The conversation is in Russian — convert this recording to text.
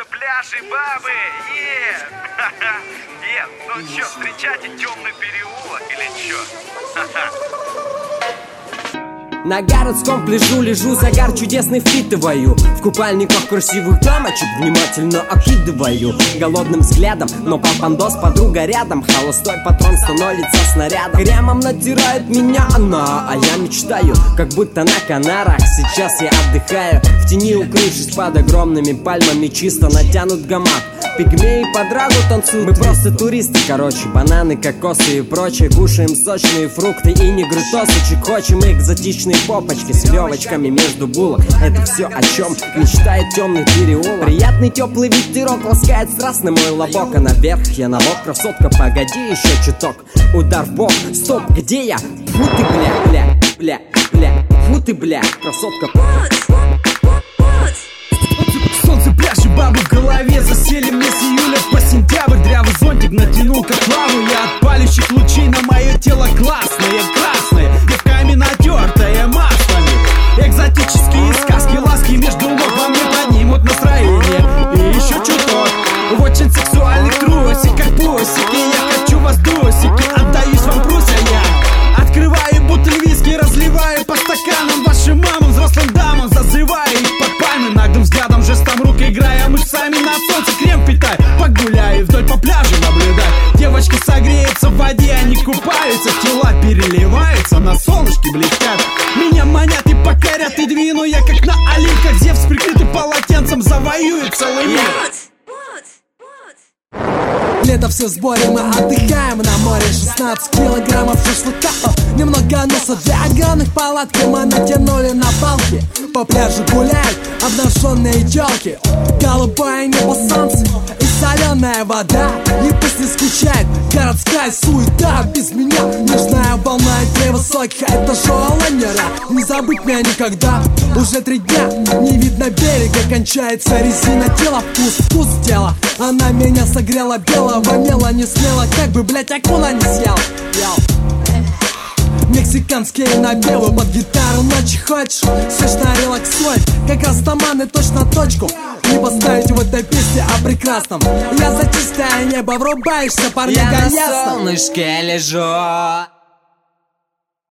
солнце, пляж и бабы. Нет, ну чё, встречайте темный переулок или чё? На городском пляжу лежу, загар чудесный впитываю. В купальниках красивых дамочек внимательно окидываю голодным взглядом, но папандос, подруга рядом. Холостой патрон становится снарядом. Кремом натирает меня она, а я мечтаю, как будто на Канарах. Сейчас я отдыхаю, в тени укрывшись под огромными пальмами. Чисто натянут гамак, пигмеи под раду танцуют. Мы просто туристы, короче, бананы, кокосы и прочее. Кушаем сочные фрукты и негритосы. Чекочем экзотичные попочки с веревочками между булок. Это все, о чем мечтает темный переулок. Приятный теплый ветерок ласкает страстный мой лобок. А наверх я на лоб, красотка, погоди еще чуток. Удар в бок, стоп, где я? Фу ты, бля, фу ты, бля, красотка. Солнце, пляж и бабы в голове засели мне с июля по сентябрь. Дрявый зонтик натянул как лаву. Я от палящих лучей на мое тело классное, красное, девками натертое маслами. Экзотические сказки, ласки между ног во мне поднимут настроение. И еще чуток в очень сексуальных трусиках, пусики. Я хочу вас, дусики, отдаюсь вам, пруся я. Открываю бутыль виски, разливаю по стаканам вашим мамам, взрослым дамам, зазываю их под пальмы. Наглым взглядом, жестом рук играя мышцами на солнце, крем питай. Погуляю вдоль по пляжу, наблюдай. Девочки согреются в воде, они купаются, тела переливаются, на солнышке блестят. Меня манят и покорят, и двину я как на Олимп, как Зевс, прикрытый полотенцем, завоюю целый мир. Лето все в сборе, мы отдыхаем на море. 16 килограммов шашлыка, немного носа для огромных палатки. Мы натянули на палки, по пляжу гуляют обнаженные телки. Голубое небо, солнце и соленая вода. И пусть не скучает городская суета. Без меня нежная волна и 3 высоких этажа лайнера. Не забыть меня никогда. Уже 3 дня не видно берега, кончается резина тела. Вкус тела, она меня согрела, белого мела не смело, как бы, блять, акула не съел. Мексиканские напевы под гитару ночи хочешь. Сочно релаксует, как растаманы, точно точку не поставить в этой песне о прекрасном. Я за чистое небо, врубаешься, парняга, я на ясно. солнышке лежу.